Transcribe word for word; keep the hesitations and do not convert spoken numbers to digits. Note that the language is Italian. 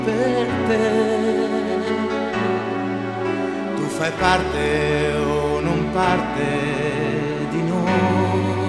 per te. Tu fai parte o non parte di noi.